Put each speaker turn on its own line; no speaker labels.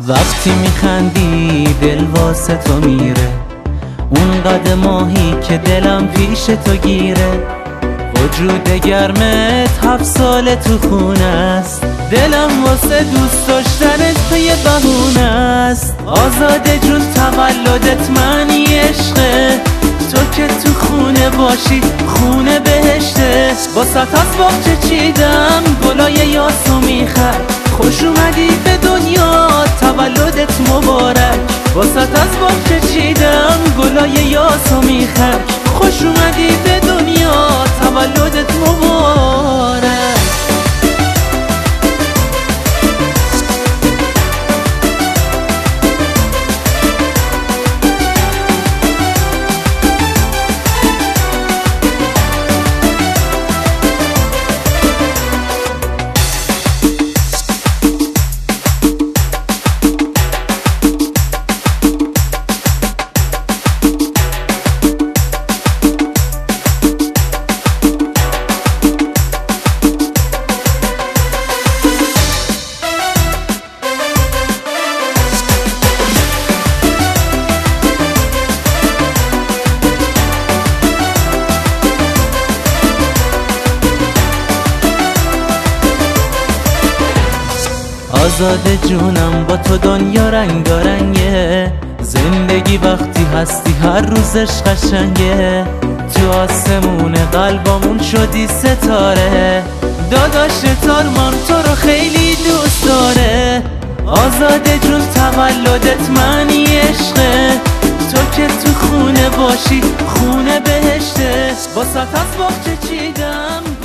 وقتی میخندی دل واسه تو میره، اون قد ماهی که دلم پیش تو گیره. وجود گرمت 7 سال تو خونه است، دلم واسه دوست داشتنت تو یه بهونه است. آزاده جون تولدت معنی عشقه، تو که تو خونه باشی خونه بهشته. واسه از باغچه چیدم گلای یاسو میخر، خوش اومدی به دنیا تولدت مبارک. واسه از باغچه چیدم گلای یاسو میخر، خوش اومدی به دنیا تولدت مبارک. آزاده جونم با تو دنیا رنگارنگه، زندگی وقتی هستی هر روزش قشنگه. تو آسمون قلبمون شدی ستاره، داداشت آرمان تو رو خیلی دوست داره. آزاده جون تولدت معنی عشقه، تو که تو خونه باشی خونه بهشته. واسه از باغچه چیدم